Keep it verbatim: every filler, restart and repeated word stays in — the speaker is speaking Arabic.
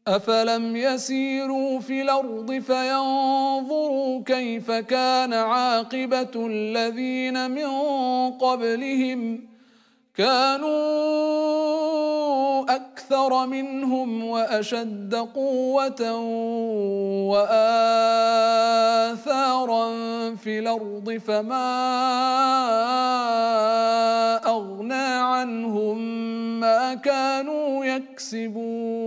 أفلم يسيروا في الأرض فينظروا كيف كان عاقبة الذين من قبلهم كانوا أكثر منهم وأشد قوة وآثارا في الأرض فما أغنى عنهم ما كانوا يكسبون